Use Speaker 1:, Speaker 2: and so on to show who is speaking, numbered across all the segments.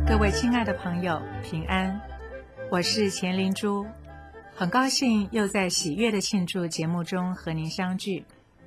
Speaker 1: 各位亲爱的朋友，平安，我是钱灵珠，很高兴又在喜悦的庆祝节目中和您相聚。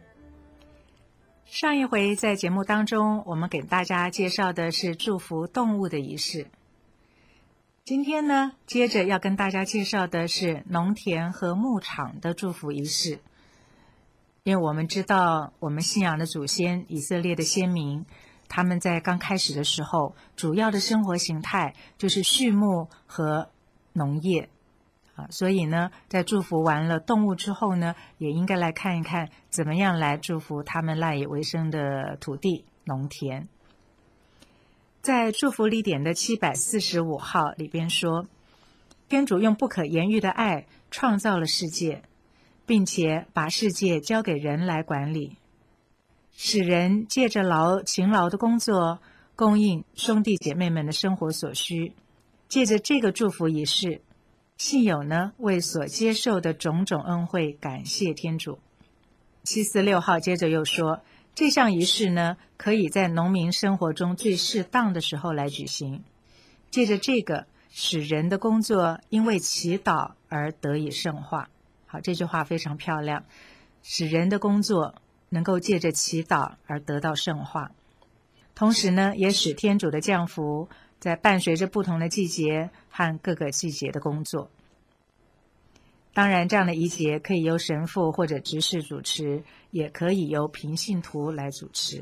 Speaker 1: 上一回在节目当中，我们给大家介绍的是祝福动物的仪式。今天呢，接着要跟大家介绍的是农田和牧场的祝福仪式。因为我们知道，我们信仰的祖先以色列的先民，他们在刚开始的时候，主要的生活形态就是畜牧和农业。所以呢，在祝福完了动物之后呢，也应该来看一看怎么样来祝福他们赖以为生的土地农田。在祝福礼典的745号里边说，天主用不可言喻的爱创造了世界，并且把世界交给人来管理，使人借着勤劳的工作供应兄弟姐妹们的生活所需。借着这个祝福仪式，信友呢为所接受的种种恩惠感谢天主。746号接着又说，这项仪式呢可以在农民生活中最适当的时候来举行，借着这个使人的工作因为祈祷而得以圣化。好，这句话非常漂亮，使人的工作能够借着祈祷而得到圣化，同时呢也使天主的降福在伴随着不同的季节和各个季节的工作。当然，这样的仪节可以由神父或者执事主持，也可以由平信徒来主持。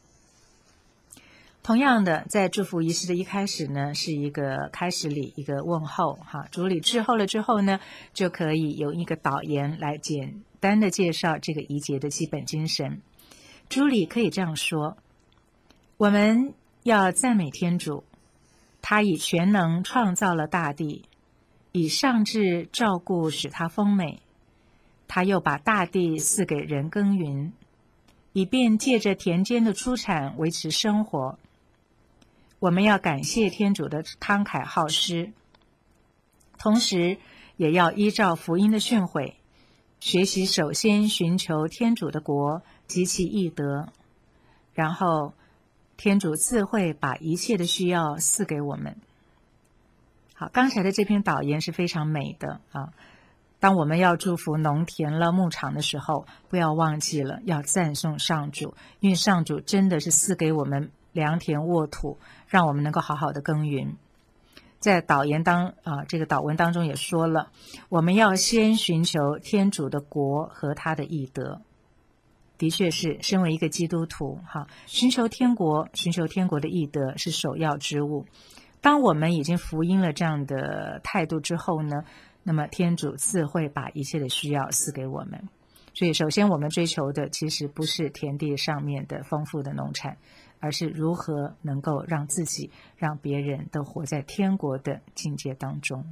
Speaker 1: 同样的，在祝福仪式的一开始呢，是一个开始礼，一个问候。主礼致候了之后呢，就可以有一个导言来简单的介绍这个仪节的基本精神。主礼可以这样说：我们要赞美天主，他以全能创造了大地，以上智照顾使它丰美，他又把大地赐给人耕耘，以便借着田间的出产维持生活。我们要感谢天主的慷慨好施，同时也要依照福音的训诲，学习首先寻求天主的国及其义德，然后天主自会把一切的需要赐给我们。好，刚才的这篇导言是非常美的啊。当我们要祝福农田了牧场的时候，不要忘记了要赞颂上主，因为上主真的是赐给我们良田沃土，让我们能够好好的耕耘。在这个祷文当中也说了，我们要先寻求天主的国和他的义德。的确是，身为一个基督徒，寻求天国的义德是首要之务。当我们已经福音了这样的态度之后呢，那么天主自会把一切的需要赐给我们。所以首先我们追求的其实不是田地上面的丰富的农产，而是如何能够让自己让别人都活在天国的境界当中。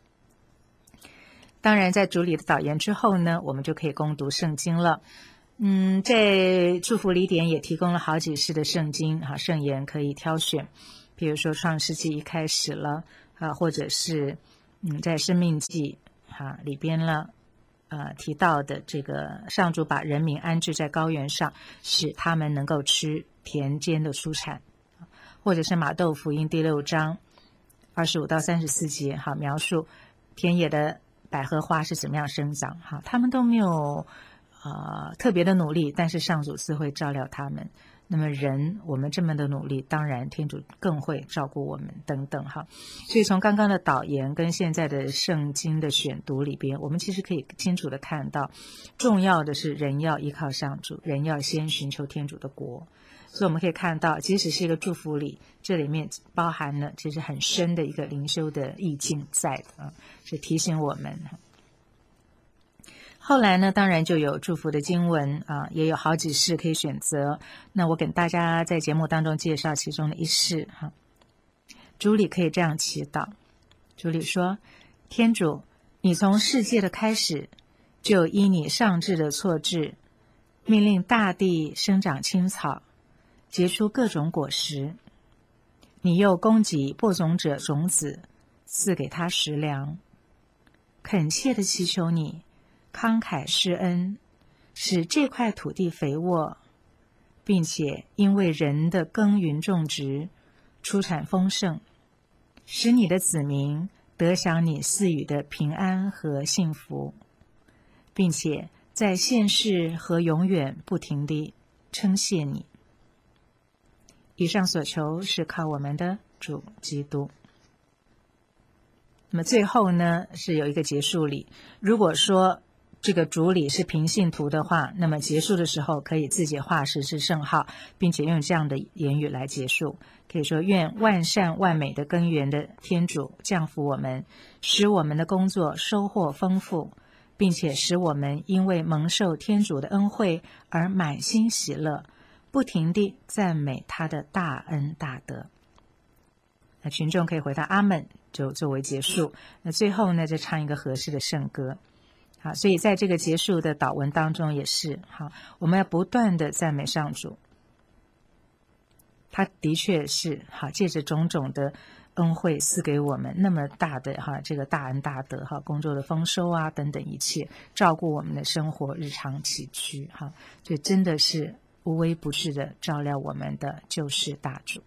Speaker 1: 当然在主礼的导言之后呢，我们就可以攻读圣经了。在祝福礼典也提供了好几世的圣经圣言可以挑选，比如说创世纪一开始了或者是在生命记里边了提到的这个上主把人民安置在高原上，使他们能够吃田间的出产，或者是马窦福音第6章25到34节描述田野的百合花是怎么样生长他们都没有特别的努力，但是上主自会照料他们。那么我们这么的努力，当然天主更会照顾我们等等所以从刚刚的导言跟现在的圣经的选读里边，我们其实可以清楚的看到，重要的是人要依靠上主，人要先寻求天主的国。所以我们可以看到，即使是一个祝福礼，这里面包含了其实很深的一个灵修的意境在是提醒我们。后来呢，当然就有祝福的经文也有好几世可以选择。那我给大家在节目当中介绍其中的一世主礼可以这样祈祷。主礼说：天主，你从世界的开始就依你上智的措置，命令大地生长青草，结出各种果实。你又供给播种者种子，赐给他食粮。恳切地祈求你慷慨施恩，使这块土地肥沃，并且因为人的耕耘种植，出产丰盛， 使你的子民得享你赐予的平安和幸福，并且在现世和永远不停地称谢你。以上所求是靠我们的主基督。那么最后呢，是有一个结束礼。如果说这个主礼是平信徒的话，那么结束的时候可以自己画十字圣号，并且用这样的言语来结束，可以说愿万善万美的根源的天主降福我们，使我们的工作收获丰富，并且使我们因为蒙受天主的恩惠而满心喜乐，不停地赞美他的大恩大德。那群众可以回答阿们，就作为结束。那最后呢，就唱一个合适的圣歌。好，所以在这个结束的祷文当中也是，好，我们要不断的赞美上主。他的确是好，借着种种的恩惠赐给我们那么大的这个大恩大德工作的丰收啊等等一切，照顾我们的生活日常起居所以真的是无微不至的照料我们的救世大主。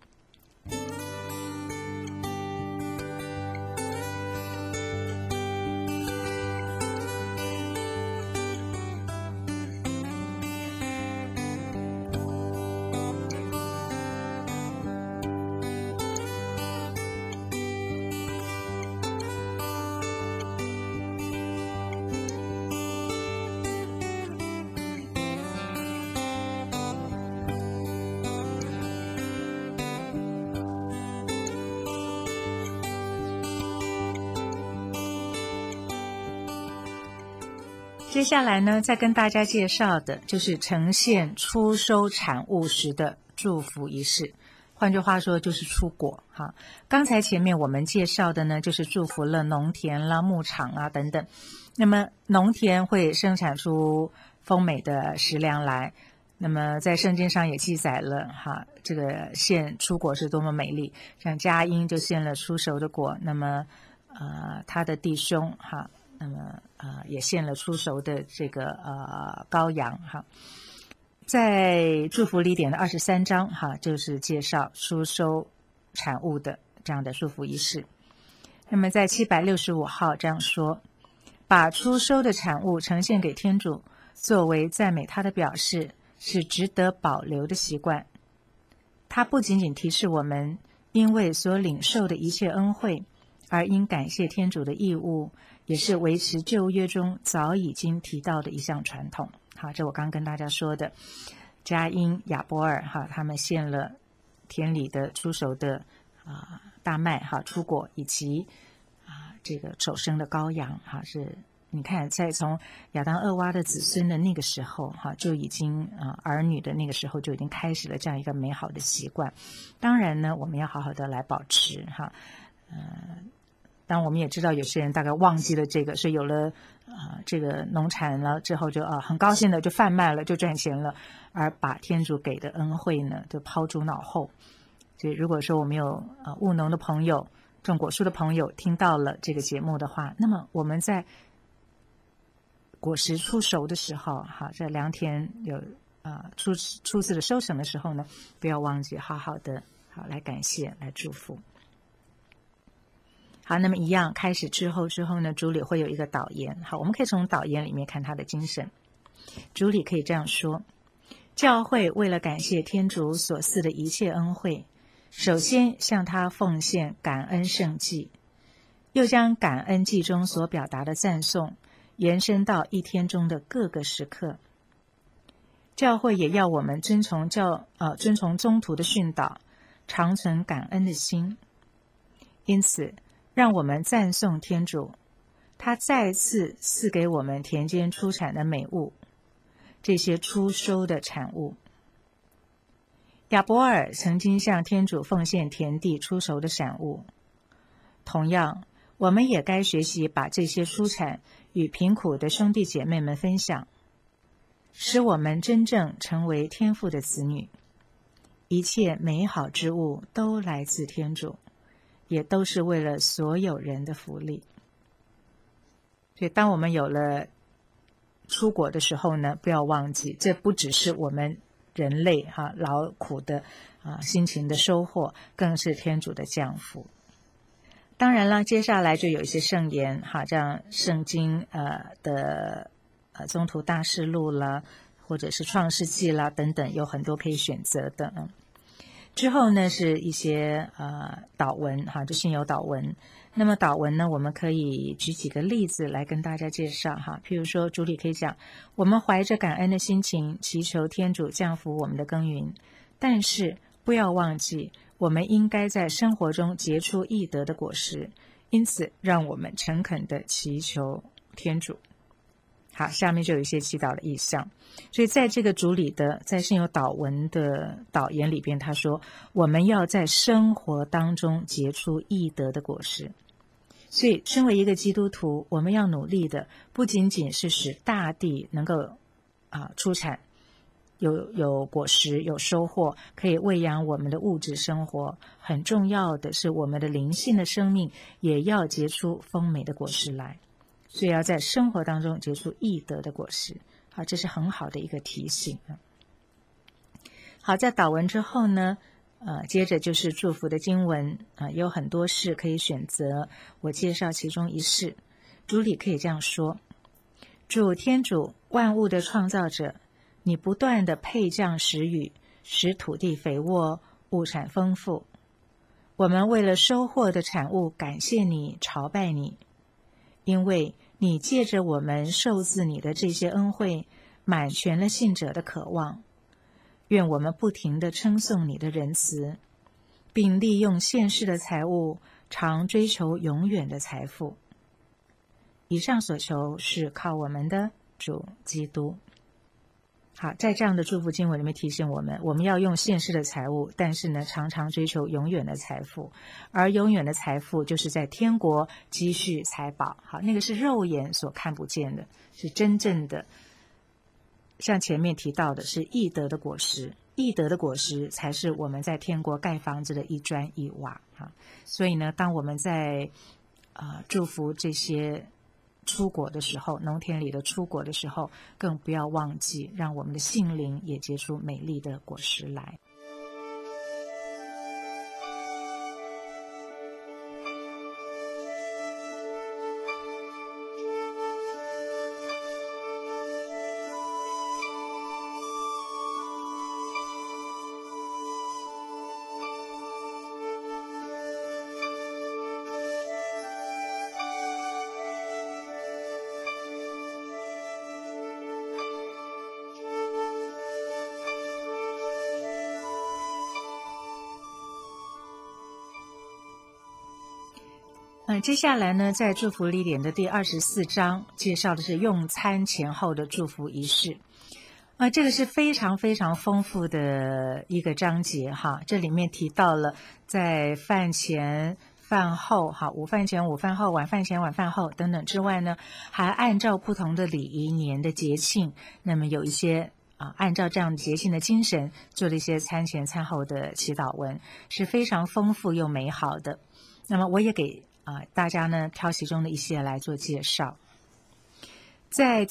Speaker 1: 接下来呢，再跟大家介绍的就是呈现初收产物时的祝福仪式，换句话说就是出果刚才前面我们介绍的呢，就是祝福了农田啦、牧场啊等等。那么农田会生产出丰美的食粮来，那么在圣经上也记载了这个献出果是多么美丽，像佳音就献了出熟的果，那么他的弟兄那么也献了出熟的这个羔羊在祝福礼典的23章就是介绍出收产物的这样的祝福仪式。那么在765号这样说，把出收的产物呈现给天主，作为赞美他的表示，是值得保留的习惯。它不仅仅提示我们因为所领受的一切恩惠而应感谢天主的义务，也是维持旧约中早已经提到的一项传统。这我刚跟大家说的，佳音、亚波尔他们献了田里的出熟的大麦出果，以及这个首生的羔羊是你看在从亚当厄娃的子孙的那个时候就已经儿女的那个时候就已经开始了这样一个美好的习惯。当然呢，我们要好好的来保持当然我们也知道有些人大概忘记了这个，所以有了这个农产了之后就很高兴的就贩卖了，就赚钱了，而把天主给的恩惠呢就抛诸脑后。所以如果说我们有务农的朋友、种果树的朋友听到了这个节目的话，那么我们在果实出熟的时候在良田有初次的收成的时候呢，不要忘记好好的来感谢来祝福。好，那么一样开始之后呢，主礼会有一个导言。我们可以从导言里面看他的精神。主礼可以这样说：教会为了感谢天主所赐的一切恩惠，首先向他奉献感恩圣祭，又将感恩祭中所表达的赞颂延伸到一天中的各个时刻。教会也要我们遵从宗徒的训导，常存感恩的心。因此让我们赞颂天主，他再次赐给我们田间出产的美物，这些出收的产物。亚伯尔曾经向天主奉献田地出熟的产物，同样我们也该学习把这些出产与贫苦的兄弟姐妹们分享，使我们真正成为天父的子女。一切美好之物都来自天主，也都是为了所有人的福利。所以当我们有了出果的时候呢，不要忘记，这不只是我们人类劳苦的辛勤的收获，更是天主的降福。 当然了，接下来就有一些圣言，哈，这样圣经的宗徒大事录啦，或者是创世纪啦等等，有很多可以选择的。之后呢是一些祷文，哈，就信友祷文。那么祷文呢，我们可以举几个例子来跟大家介绍哈。譬如说，主里可以讲，我们怀着感恩的心情，祈求天主降福我们的耕耘，但是不要忘记，我们应该在生活中结出义德的果实，因此让我们诚恳地祈求天主。好，下面就有一些祈祷的意向。所以在这个主里的在信友祷文的祷言里边，他说我们要在生活当中结出义德的果实。所以身为一个基督徒，我们要努力的不仅仅是使大地能够出产有果实有收获，可以喂养我们的物质生活，很重要的是我们的灵性的生命也要结出丰美的果实来。所以要在生活当中结出义德的果实。好，这是很好的一个提醒。好，在祷文之后呢，接着就是祝福的经文有很多事可以选择，我介绍其中一事。主里可以这样说：主天主，万物的创造者，你不断的配降时雨，使土地肥沃，物产丰富。我们为了收获的产物感谢你，朝拜你，因为你借着我们受自你的这些恩惠，满全了信者的渴望。愿我们不停地称颂你的仁慈，并利用现世的财物，常追求永远的财富。以上所求是靠我们的主基督。好，在这样的祝福经文里面提醒我们，我们要用现世的财物，但是呢，常常追求永远的财富，而永远的财富就是在天国积蓄财宝。好，那个是肉眼所看不见的，是真正的，像前面提到的是义德的果实，义德的果实才是我们在天国盖房子的一砖一瓦。所以呢，当我们在祝福这些出国的时候，农田里的出国的时候，更不要忘记让我们的心灵也结出美丽的果实来。接下来呢，在祝福礼典的第24章介绍的是用餐前后的祝福仪式。这个是非常非常丰富的一个章节哈。这里面提到了在饭前、饭后哈，午饭前、午饭后、晚饭前、晚饭后等等之外呢，还按照不同的礼仪年的节庆，那么有一些按照这样节庆的精神做了一些餐前餐后的祈祷文，是非常丰富又美好的。那么我也给大家呢挑其中的一些来做介绍。在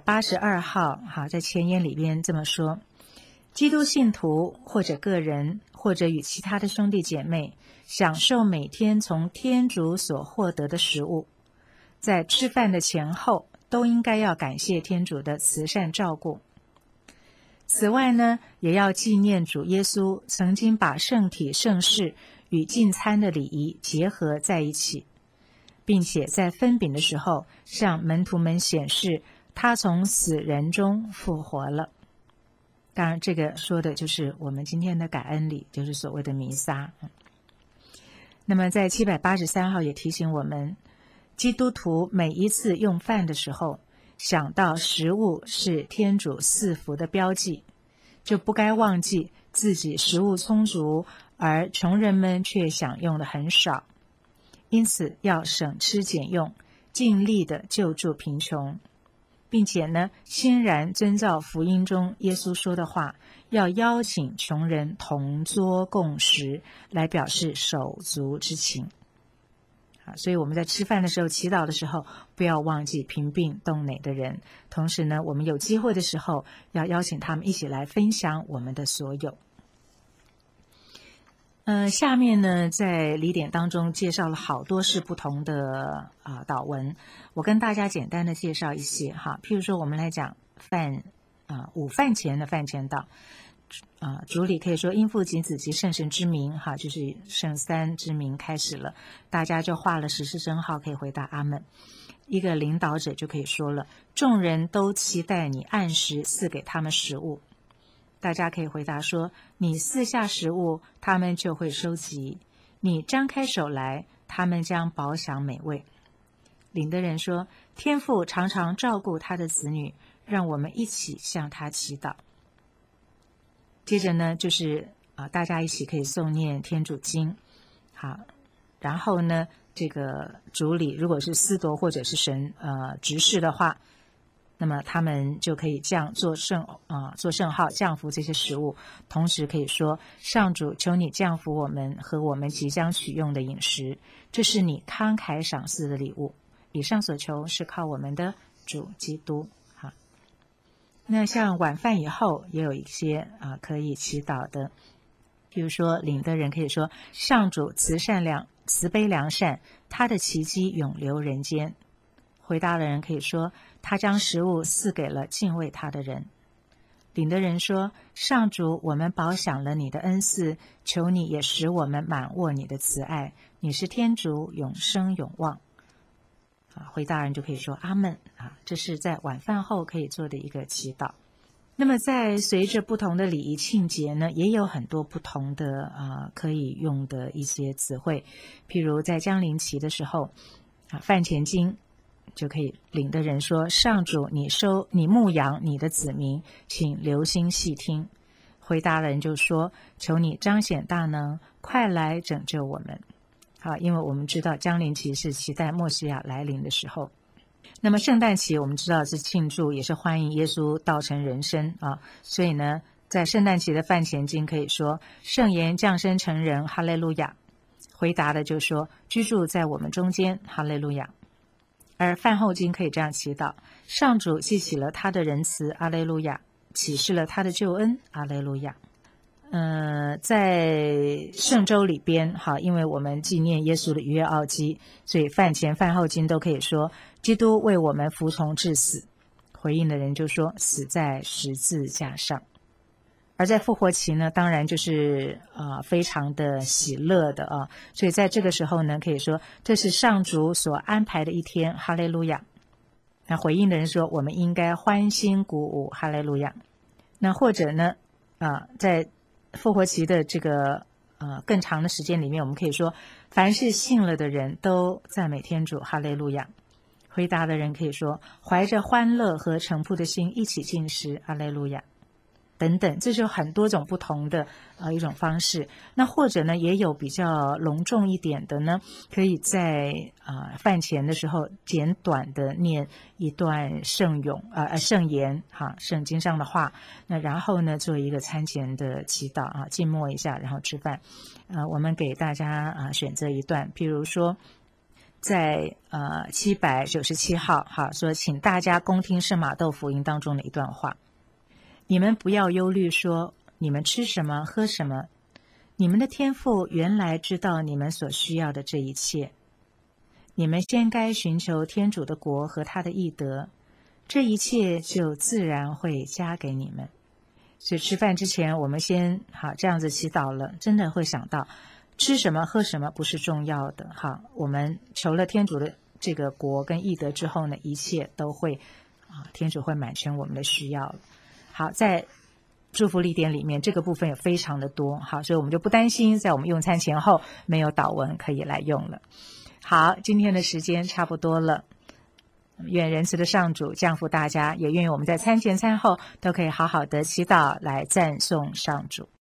Speaker 1: 782号在前言里边这么说：基督信徒或者个人或者与其他的兄弟姐妹享受每天从天主所获得的食物，在吃饭的前后都应该要感谢天主的慈善照顾。此外呢，也要纪念主耶稣曾经把圣体圣事与进餐的礼仪结合在一起，并且在分饼的时候向门徒们显示他从死人中复活了。当然这个说的就是我们今天的感恩礼，就是所谓的弥撒。那么在783号也提醒我们，基督徒每一次用饭的时候，想到食物是天主赐福的标记，就不该忘记自己食物充足，而穷人们却享用的很少。因此要省吃俭用，尽力的救助贫穷，并且呢，欣然遵照福音中耶稣说的话，要邀请穷人同桌共食，来表示手足之情。所以我们在吃饭的时候、祈祷的时候，不要忘记贫病冻馁的人，同时呢，我们有机会的时候要邀请他们一起来分享我们的所有。 下面呢，在礼典当中介绍了好多是不同的祷文，我跟大家简单的介绍一些哈。譬如说，我们来讲午饭前的饭前祷，主礼可以说因父及子及圣神之名哈，就是圣三之名开始了，大家就画了十字真号，可以回答阿们。一个领导者就可以说了，众人都期待你按时赐给他们食物。大家可以回答说，你赐下食物，他们就会收集；你张开手来，他们将饱享美味。领的人说，天父常常照顾他的子女，让我们一起向他祈祷。接着呢，就是大家一起可以诵念天主经，好，然后呢，这个主礼如果是司铎或者是神执事的话，那么他们就可以做圣号降福这些食物，同时可以说，上主求你降福我们和我们即将取用的饮食，这是你慷慨赏赐的礼物。以上所求是靠我们的主基督。好，那像晚饭以后也有一些可以祈祷的，比如说领的人可以说，上主慈悲良善，他的奇迹永留人间。回答的人可以说，他将食物赐给了敬畏他的人。领的人说，上主，我们饱享了你的恩赐，求你也使我们满握你的慈爱，你是天主，永生永望。回答人就可以说阿们。这是在晚饭后可以做的一个祈祷。那么在随着不同的礼仪庆节呢，也有很多不同的可以用的一些词汇，譬如在降临期的时候饭前经就可以领的人说，上主，你牧养你的子民，请留心细听。回答的人就说，求你彰显大能，快来拯救我们。好，因为我们知道降临期是期待默西亚来临的时候。那么圣诞期我们知道是庆祝，也是欢迎耶稣道成人身所以呢，在圣诞期的饭前经可以说，圣言降生成人，哈利路亚。回答的就说，居住在我们中间，哈利路亚。而饭后经可以这样祈祷，上主记起了他的仁慈，阿肋路亚，启示了他的救恩，阿肋路亚。在圣周里边因为我们纪念耶稣的逾越奥基，所以饭前饭后经都可以说，基督为我们服从至死。回应的人就说，死在十字架上。而在复活期呢，当然就是非常的喜乐的所以在这个时候呢，可以说这是上主所安排的一天，哈利路亚。那回应的人说，我们应该欢欣鼓舞，哈利路亚。那或者呢在复活期的这个更长的时间里面，我们可以说，凡是信了的人都赞美天主，哈利路亚。回答的人可以说，怀着欢乐和诚朴的心一起进食，哈利路亚。等等，这就很多种不同的一种方式。那或者呢，也有比较隆重一点的呢，可以在饭前的时候简短的念一段圣言圣经上的话，那然后呢做一个餐前的祈祷静默一下，然后吃饭。我们给大家选择一段，譬如说在797号说，请大家恭听圣马窦福音当中的一段话。你们不要忧虑说你们吃什么喝什么，你们的天父原来知道你们所需要的这一切。你们先该寻求天主的国和他的义德，这一切就自然会加给你们。所以吃饭之前我们先这样子祈祷了，真的会想到吃什么喝什么不是重要的我们求了天主的这个国跟义德之后呢，一切都会天主会满全我们的需要了。好，在祝福礼典里面这个部分也非常的多所以我们就不担心在我们用餐前后没有祷文可以来用了。好，今天的时间差不多了，愿仁慈的上主降福大家，也愿我们在餐前餐后都可以好好的祈祷来赞颂上主。